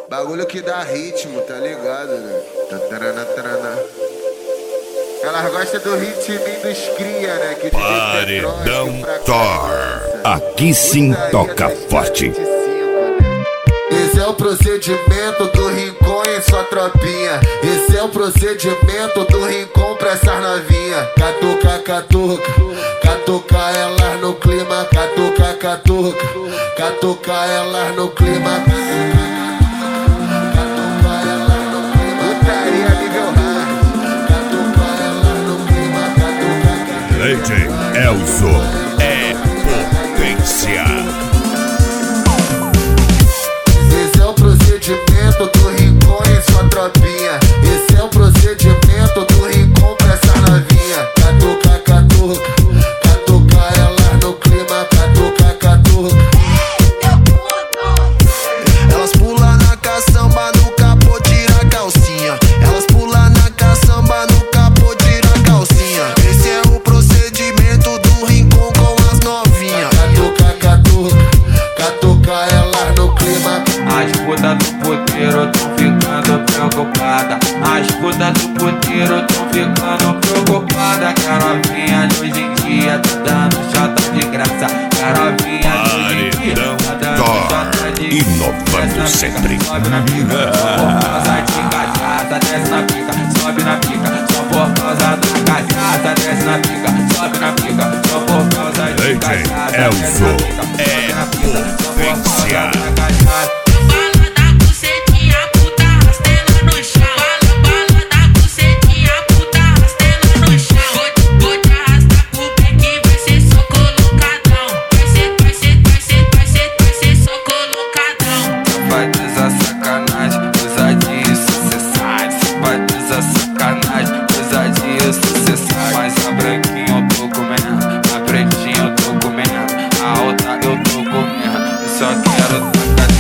Bagulho que dá ritmo, tá ligado, né? Elas gostam do ritminho dos cria, né? Que Paredão Thor. Aqui sim toca forte. Esse é o procedimento do Rincon em sua tropinha. Esse é o procedimento do Rincon pra essas novinha. Catuca, catuca, catuca elas no clima. Catuca, catuca, catuca elas no clima. Catuca elas no clima. Putaria nível hard. Catuca elas no clima. Catuca. DJ Elzo é potência. Esse é o procedimento do Rincon em sua tropinha. Esse é o procedimento do Rincon pra essa novinha. Catuca, catuca, catuca elas no clima. Catuca, catuca. Elas pulam na caçamba, no capô tira a calcinha. Elas pulam na caçamba, no capô tira a calcinha. Esse é o procedimento do Rincon com as novinhas. Catuca, catuca, catuca elas no clima. As putas do puteiro tão ficando preocupada. As putas do puteiro tão ficando preocupada. Que a novinha de hoje em dia tá dando chata de graça. Que a novinha de hoje em dia tá dando chata de graça. Inovando sempre. Sobe na pica, só por causa de cachaça. Desce na pica, sobe na pica, só por causa da cachaça. Desce na pica, sobe na pica, só por causa de DJ cachaça. Elzo é potência. Mas a branquinha eu tô comendo, a pretinha eu tô comendo, a alta eu tô comendo, eu só quero tacar.